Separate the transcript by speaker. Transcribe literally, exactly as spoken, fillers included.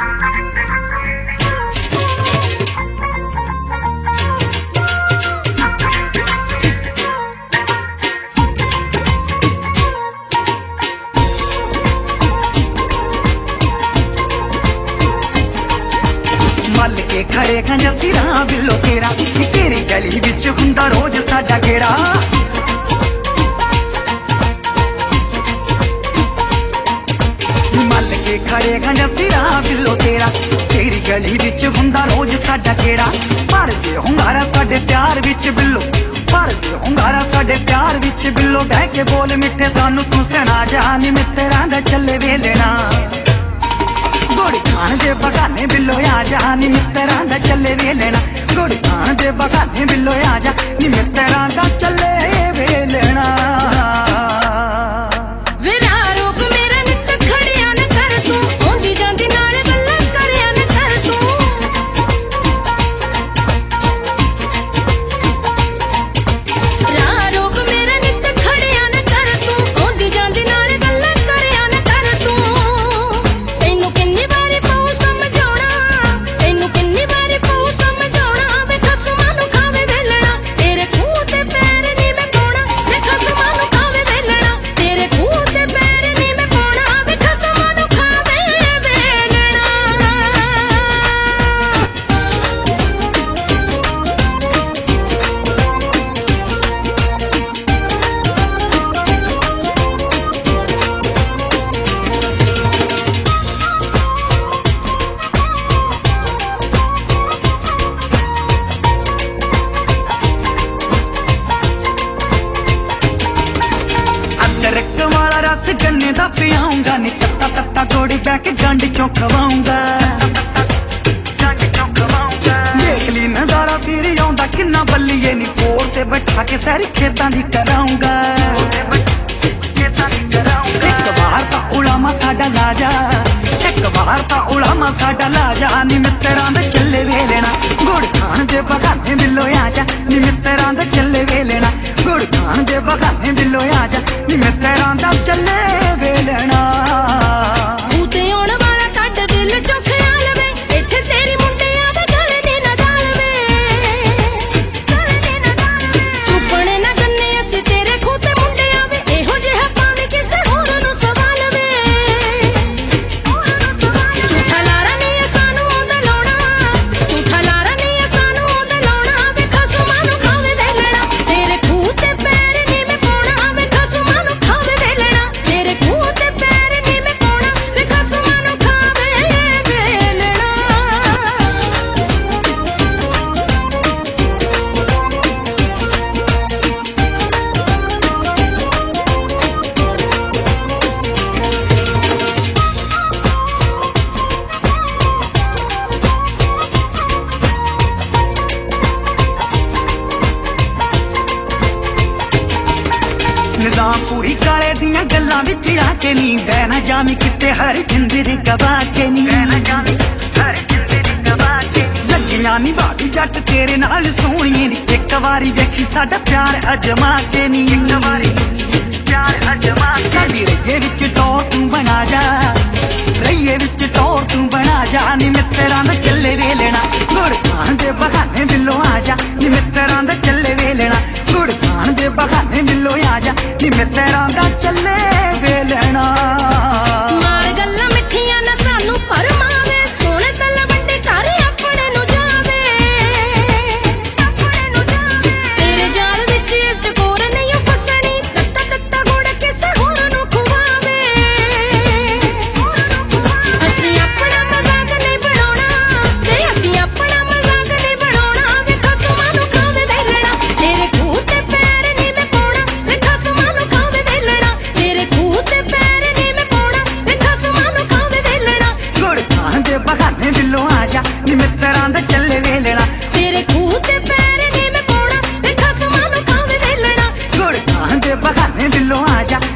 Speaker 1: मल के खड़े खंजा सिरा बिल्लो तेरा तेरी गली विच हुंदा रोज साडा गेड़ा। मल के खड़े खंजा सिरा बिल्लो तेरा तेरी गली विच हुंदा रोज साडा गेड़ा। भर दे हुंगारा साडे प्यार विच बिल्लो, भर दे हुंगारा साडे प्यार विच बिल्लो। बह के बोल मिठे सानू तू सुना जा नी मित्तरां दा चले वेलना। गुड़ खान दे बगाने बिल्लो आ जा नी मित्तरां दा चले वेलना। गुड़ खान दे बगाने बिल्लो आ जा नी मित्तरां दा चले वेलना। गन्ने दा पियाऊंगा नी तत्ता तत्ता गोड़ी बैके गंड चों खवाऊंगा। देख ली नजारा फिर आउंदा किन्ना बल्लिए नी कोल ते बैठा के सारी खेतां दी कराऊंगा। एक बार ता उड़ामा साडा ला जा, एक बार ता उड़ामा साडा ला जा नी मित्तरां दे चले वेलना। गुड़ खान दे बगाने बिल्लो आ जा नी मित्तरां दे चले वेलना। गुड़ खान दे बगाने बिल्लो आ जा नी मित्तरां दा चले वेलना।
Speaker 2: उते आउण वाला कट दिल चों ख्याल वे, इत्थे तेरी मुंडियां दे गले दी ना गाल वे। चुपणे ना गन्ने असीं तेरे खूह ते मुंडियां वे, इहो जिहा पावे किसे होर नूं सवाल वे। झूठा लारा नहीं सानू आउंदा लाउणा, झूठा लारा नहीं सानू आउंदा लाउणा। वे खसमां नूं खावे वेलना, तेरे खूह ते पैर नहीं मैं पाउणा। वे खसमां नूं खावे वेलना, तेरे खूह ते पैर नहीं मैं पाउणा। वे खसमां नूं खावे वेलना।
Speaker 1: निजाम पूरी काले दियां गल्लां विच आके नी बहना जामी किते हर जिंदगी गवा के नी। लगियां नी भाभी जट तेरे नाल सोहणिए नी, एक वारी वेखी साडा प्यार अजमा के नी। एक वारी प्यार अजमा साडी रइये विच टोर तू बना जा, रइये विच टोर तू बना जा नी मित्तरां दा चले वेलना। गुड़ खान दे बहाने बिल्लो आ जा नी मित्तरां दा चले वेलना। गुड़ खान दे बहाने बिल्लो आ जा नी मित्तरां दा चले वेलना।
Speaker 2: मार गल्लां मिठियां ना सानू फरमावे, सोहणे तलवंडे घर अपने नूं जावे। तेरे जाल विच इस गोर नहीं फसणी, तत्ता तत्ता गुड़ किसे होर नूं खुवावे। असीं अपना मजाक नहीं बनाउणा, ते असीं अपना मजाक नहीं बनाउणा। वे खसमां नूं खावे वेलना, तेरे खूह ते पैर नहीं मैं पाउणा। वे खसमां नूं खावे वेलना, तेरे खूह ते पैर नहीं मैं पाउणा। वे खसमां नूं खावे वेलना।
Speaker 1: गुड़ खान दे बहाने बिल्लो आ जा नी मित्तरां दा चले वेलना।
Speaker 2: तेरे खूह ते पैर नहीं मैं पाउणा। वे खसमां नूं खावे वेलना।
Speaker 1: गुड़ खान दे बहाने बिल्लो आ जा